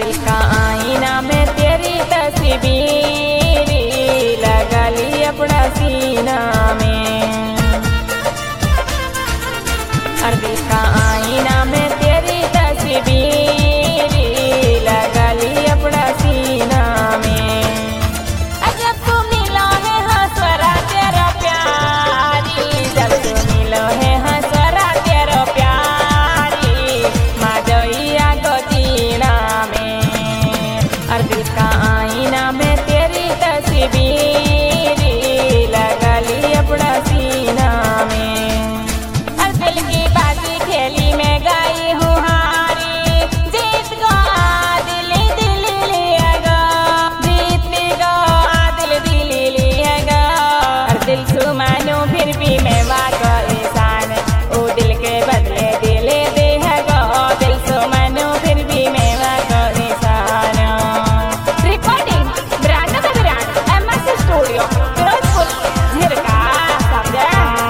दिल का आईना में तेरी तस्वीर लगा ली अपना सीना में। हर दिल का आईना में तेरी तस्वीर लगा ली अपना सीना में। जब तू मिलो है हंसरा तेरा प्यारी, जब तू मिलो है हंसरा तेरा प्यारी, माजोइया गोदीना में। हर दिल का आईना में तेरी तस्वीर लगा ली अपना सीना में। हर दिल की बाजी खेली मैं गाई हूँ हारी, जीत गो दिल दिल लिएगा, जीत गो दिल दिल लिएगा। हर दिल सुमानो फिर भी मैं वाको इंसान, ओ दिल के बदले दिल देगा। दिल सुमानो फिर भी मैं वाको इंसान। Recording brand MS studio Firozpur Jhirka सब्जा।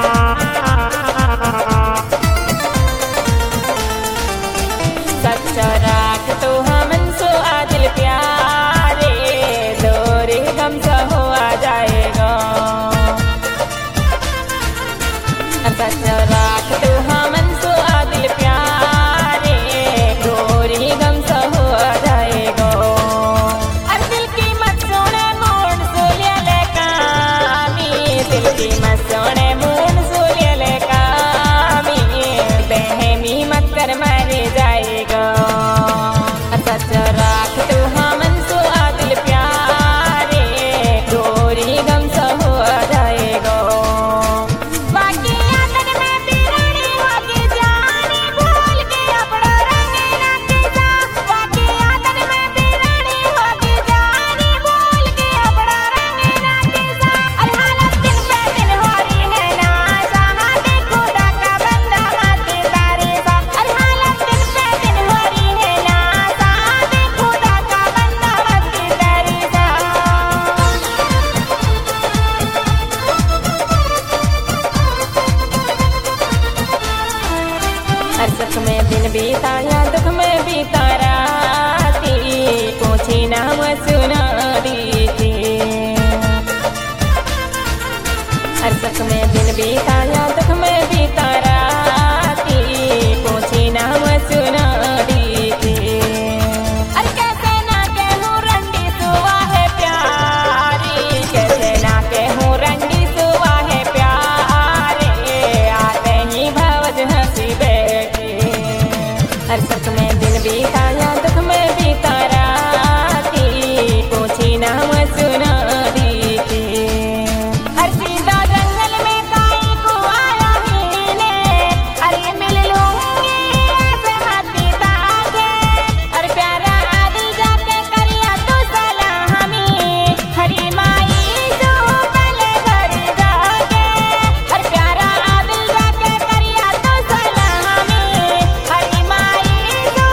सच्चा राख तो हमन सो दिल प्यारे, दोरे गम सा हो आ जाएगा। सच्चा राख तो हमन सो दिल प्यारे, दोरे गम सा हो आ जाएगा। और दिल की मत सोने मूड सोलिया ले कामी, दिल की मत सोने मूड सोलिया ले कामी, बहमी मत कर मारे जाएगा। सच राख तू हमन सो दिल प्यारे, गोरी गम सा हो जाएगा। बाकी आदत में बिरानी होगी जानी, भूल के अपना रंग ना कैसा। बाकी आदत में बिरानी होगी जानी, भूल के अपना रंग ना कैसा। और हालत दिन पे दिन हो रही है ना चाहते खुदा का बंदा हाथी तारी सा। और हालत दिन पे दिन हो रही है ना चाहते खुदा का बंदा हाथी तारी सा। हर सुख में दिन बीताया दुख में बीता राती, पूछी नाम सुना दी थी। हर सुख में दिन बीताया दुख में बीता राती, पूछी नाम सुना दी थी। और कैसे ना कहूँ रंडी सुआ है प्यारी, कैसे ना कहूँ रंडी सुआ है प्यारे, आते ही भवज हंसी बैठी। हर सुख में दिन बीताया दुख में बीता राती, पूछी नाम सुना दी थी। हर सीधा जंगल में काई को आया ही ने, अरे मिल लूंगी ऐसे मत बिता के। और प्यारा दिल जाके करिया तू सलामी, हरी माई जो पले घर जाके। और प्यारा दिल जाके करिया तू सलामी, हरी माई जो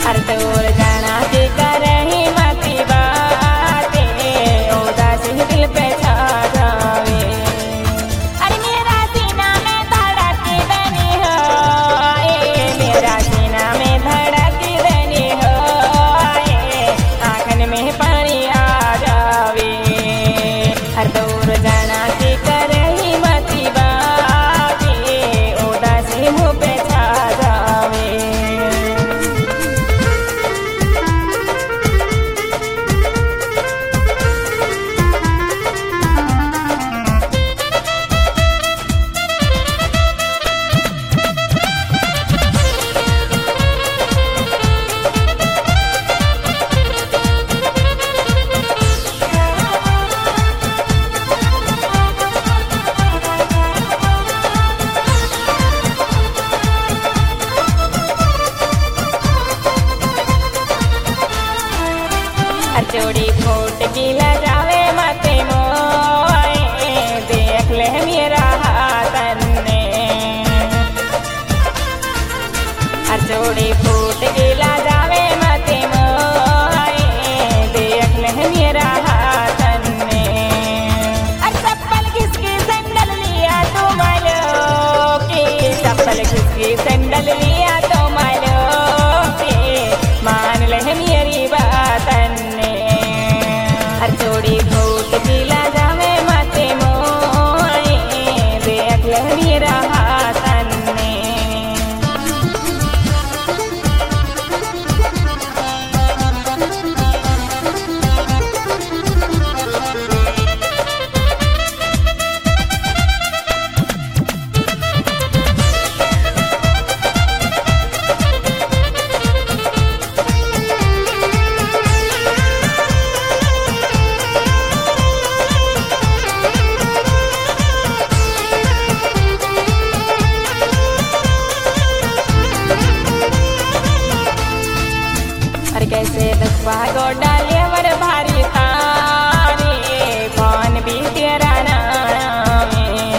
अरे दूर जाना की करही मती बाते उदासी दिल पे छा जावे। अरे मेरा सीना में धड़क देनी हो, मेरा सीना में धड़क देनी हो, आंखन में पानी आ जावे। अरे दूर जाना की करही मती बाते उदासी मुँह पे छा जावे। चोरी फूट गिला जावे मते मोए देख ले मेरा हाथन ने। चोरी फूट गिला जावे मते मोए देख ले मेरा हाथन ने। चप्पल किसकी सैंडल लिया तो मालो की, चप्पल किसकी सैंडल लिया तो मालो की, मान ले मेरी बातन ने। चोरी फूट गिला जावे मते मोए देख ले मेरा हाथन ने। अरे कैसे दुखवा गो डाले वर भारी थारे कौन भी तेरा नाम।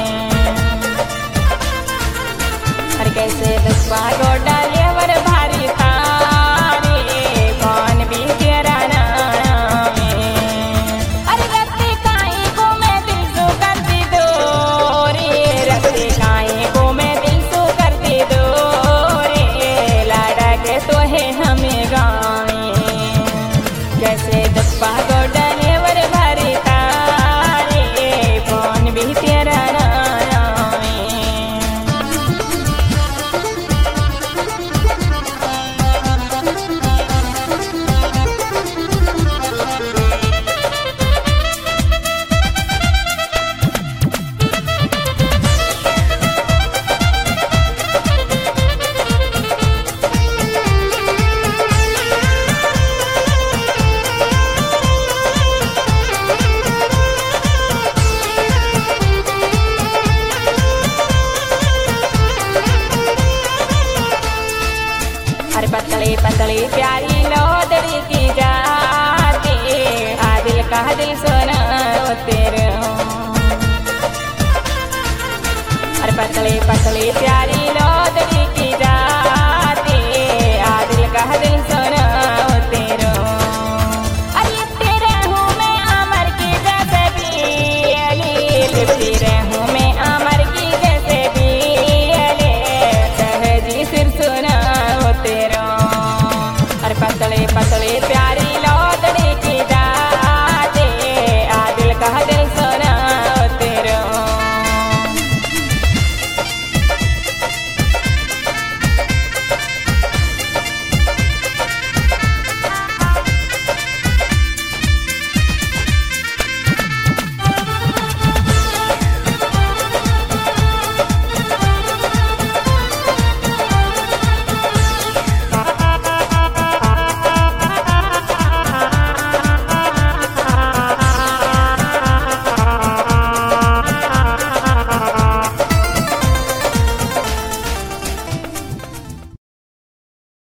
अरे कैसे दुखवा गो डाले वर भारी थारे कौन भी तेरा नाम। अरे रत्ते काई को मैं दिल सो करती दो रे, रत्ते काई को मैं दिल सो करती दो रे, लाडा के तो है हमें गाँव। कैसे दुखा गो डाले वर भारी तारे कौन भी तेरा नाम। अरे पतली पतली प्यारी लोदड़ी की जाती, आदिल का दिल सोना तेरे। अरे पतली पतली प्यारी